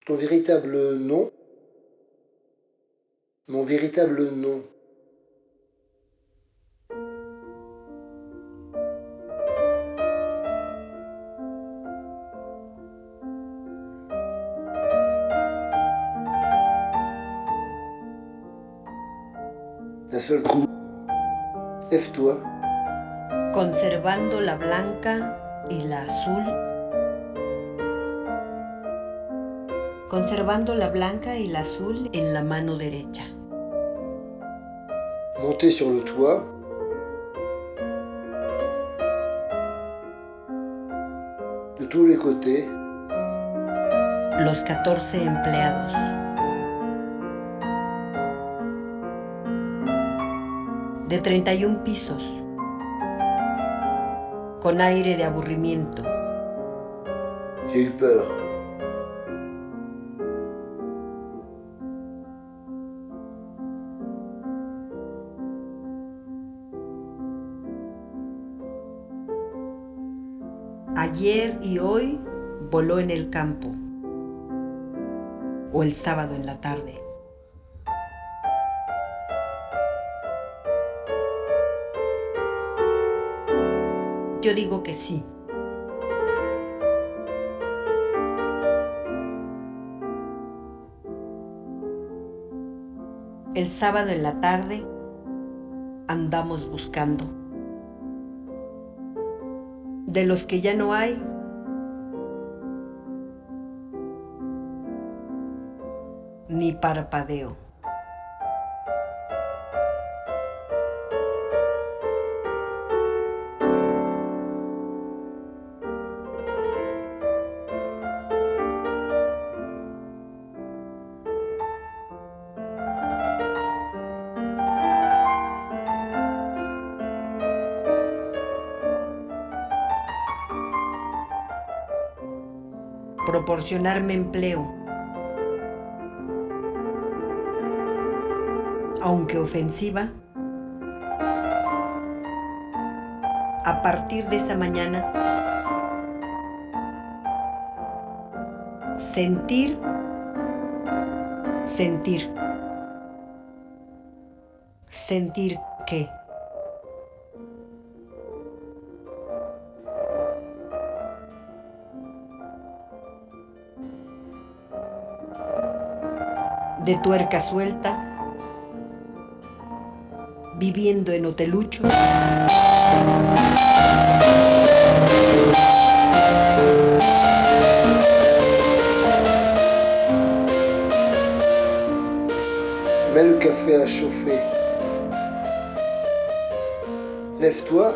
Ton véritable nom? Mon véritable nom. D'un seul coup, lève-toi. Conservando la blanca y la azul. Conservando la blanca y la azul en la mano derecha. Montez sur le toit. De tous les côtés. Los 14 empleados. De 31 pisos. Con aire de aburrimiento. J'ai eu peur. Ayer y hoy voló en el campo. O el sábado en la tarde. Yo digo que sí. El sábado en la tarde andamos buscando. De los que ya no hay, ni parpadeo. Proporcionarme empleo, aunque ofensiva, a partir de esa mañana, sentir que de tuerca suelta, viviendo en hoteluchos, Mets le café à chauffer. Lève-toi.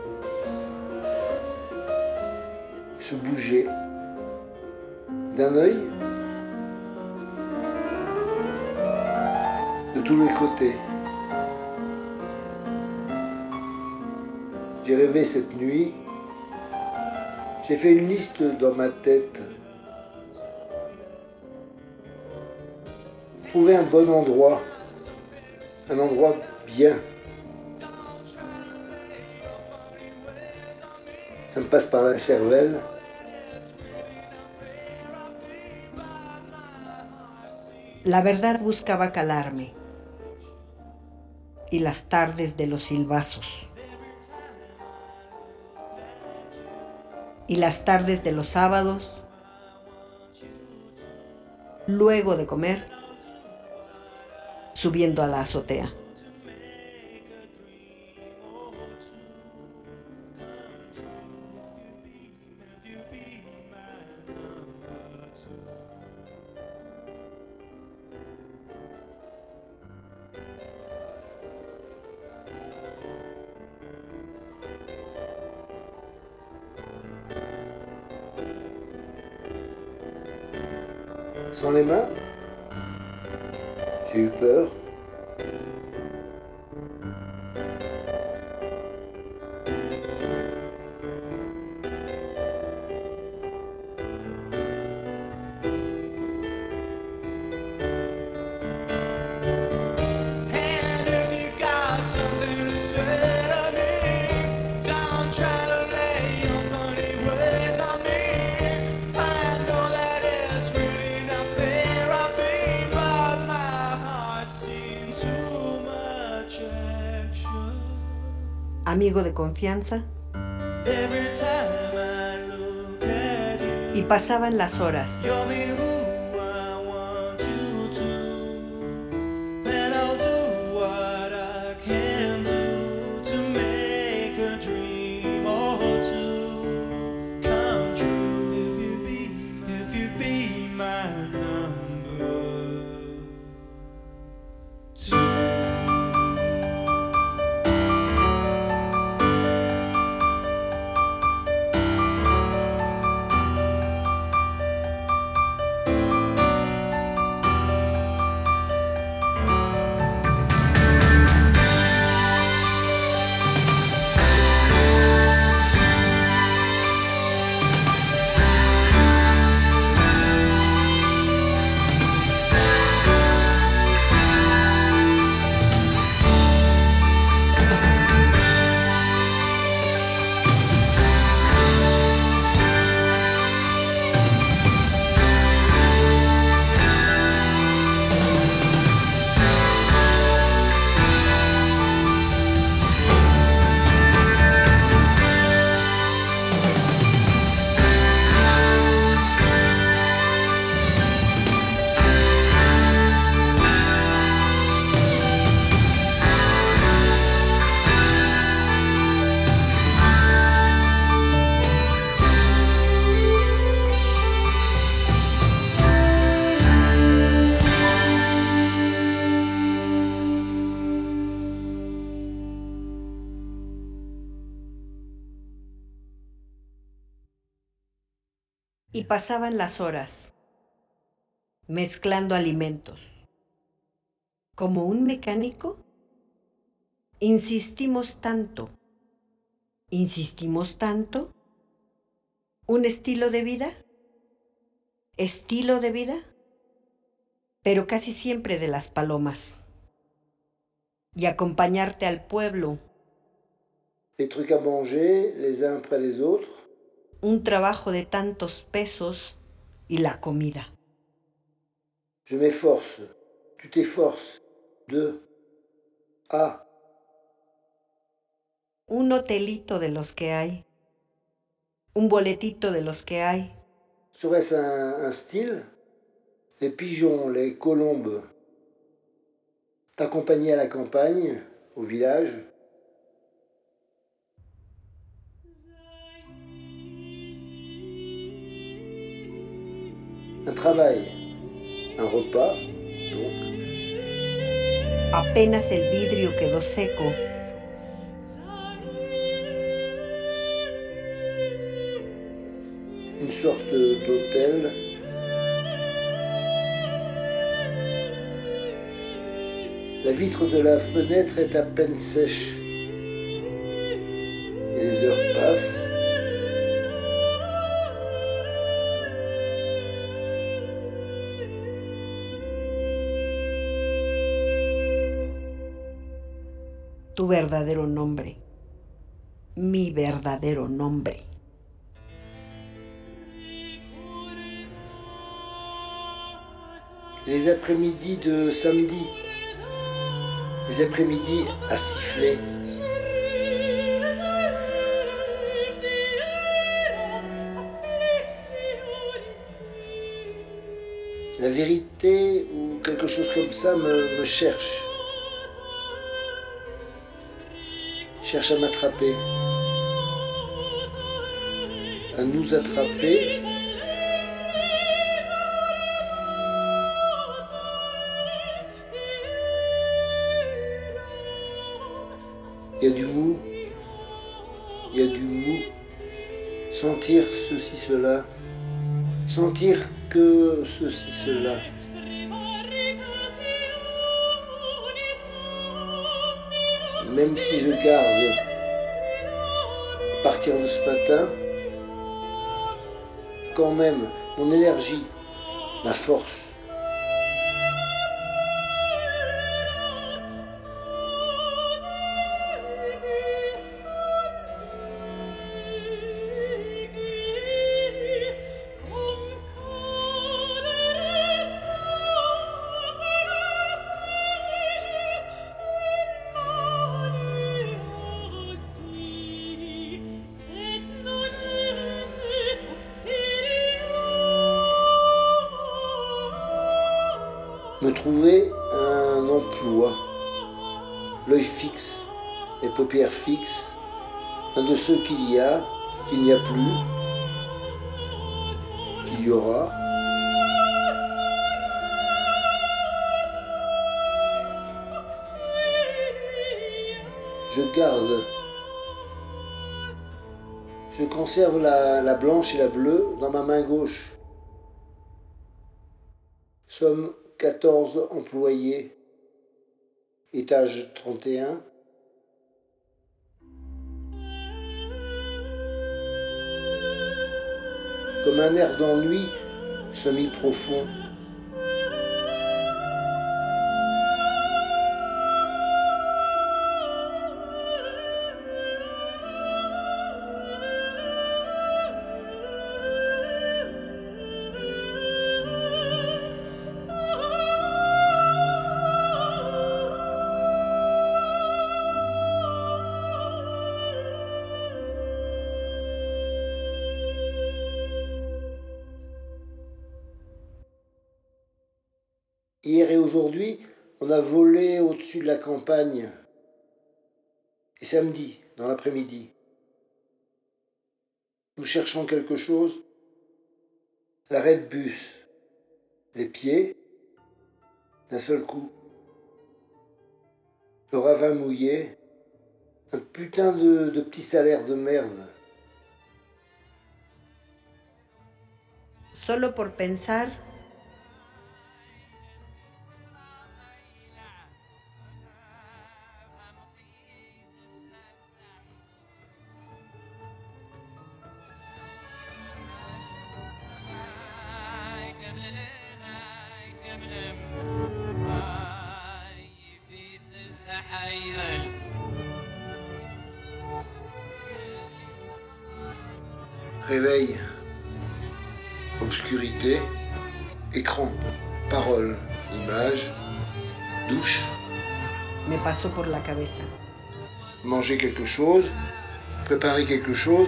Se bouger. D'un œil. De tous les côtés. J'ai rêvé cette nuit. J'ai fait une liste dans ma tête. Trouver un bon endroit. Un endroit bien. Ça me passe par la cervelle. La verdad buscaba calarme. Y las tardes de los silbazos. Y las tardes de los sábados, luego de comer, subiendo a la azotea. Sans les mains, j'ai eu peur. Really nothing. amigo de confianza, Every time I look at you, y pasaban las horas. you'll be who I want you to, and I'll do what I can to make a dream or two come true. If you be my number two. Y pasaban las horas, mezclando alimentos. Como un mecánico, insistimos tanto, un estilo de vida, pero casi siempre de las palomas. Y acompañarte al pueblo, Les trucs à manger les uns après les autres, un trabajo de tantos pesos y la comida. je m'efforce, tu t'efforces, deux, ah, Un hotelito de los que hay, un boletito de los que hay, serait-ce un style? Les pigeons, les colombes, t'accompagner à la campagne, au village, un travail, un repas, donc, apenas el vidrio quedó seco, une sorte d'hôtel, la vitre de la fenêtre est à peine sèche, et les heures passent, tu verdadero nombre, mi verdadero nombre. les après-midi de samedi, les après-midi à siffler, la vérité ou quelque chose comme ça me cherche à m'attraper, à nous attraper. Il y a du mou, sentir ceci, cela, sentir que ceci, cela. Même si je garde, à partir de ce matin, quand même mon énergie, ma force. Me trouver un emploi, l'œil fixe, les paupières fixes, un de ceux qu'il n'y a plus, qu'il y aura. Je garde, je conserve la blanche et la bleue dans ma main gauche. Sommes 14 employés, étage 31. Comme un air d'ennui semi-profond. Hier et aujourd'hui, on a volé au-dessus de la campagne. Et samedi, dans l'après-midi, nous cherchons quelque chose. L'arrêt de bus, les pieds, d'un seul coup. Le ravin mouillé, un putain de petit salaire de merde. Solo por pensar, Réveil, obscurité, écran, parole, image, douche, me pasó por la cabeza. manger quelque chose, préparer quelque chose,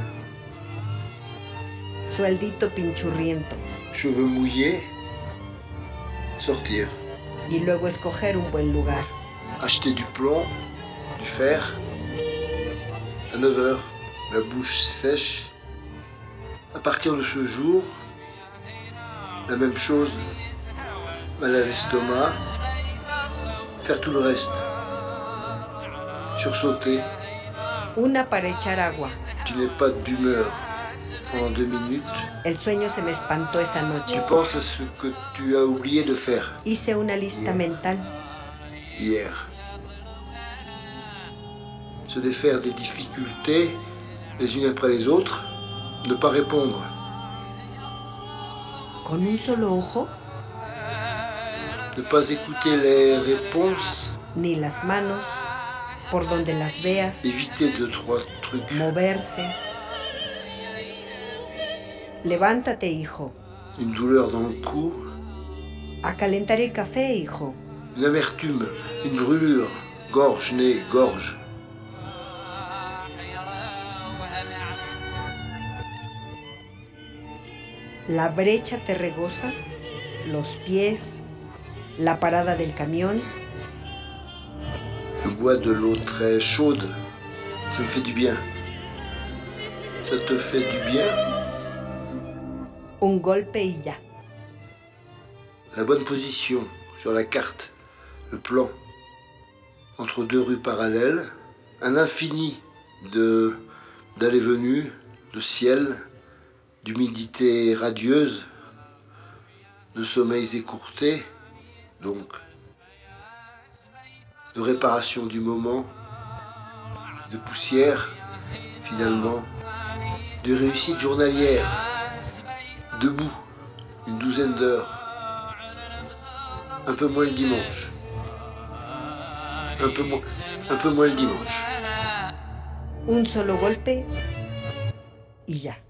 Sueldito pinchurriento. cheveux mouillés, sortir, Y luego escoger un buen lugar. acheter du plomb, du fer. À 9h, la bouche sèche. À partir de ce jour, la même chose, mal à l'estomac, faire tout le reste, sursauter, Una para echar agua. tu n'es pas d'humeur pendant 2 minutes, El sueño se me espantó esa noche. tu penses à ce que tu as oublié de faire Hice una lista mental. hier. Se défaire des difficultés les unes après les autres, ne pas répondre, Con un solo ojo, ne pas écouter les réponses, ni las manos, por donde las veas, éviter 2-3 trucs. moverse. Levántate, hijo. Une douleur dans le cou, A calentar el café, hijo. une amertume, une brûlure, gorge, nez, gorge. La brecha te regoza, los pies, la parada del camión. Je bois de l'eau très chaude, ça me fait du bien. Ça te fait du bien? Un golpe y ya. La bonne position sur la carte, le plan, entre 2 rues parallèles, un infini d'allées-venues, de ciel, d'humidité radieuse, de sommeils écourtés, donc, de réparation du moment, de poussière, finalement, de réussite journalière, debout, une 12aine d'heures, un peu moins le dimanche, un peu moins le dimanche. Un solo golpe y ya.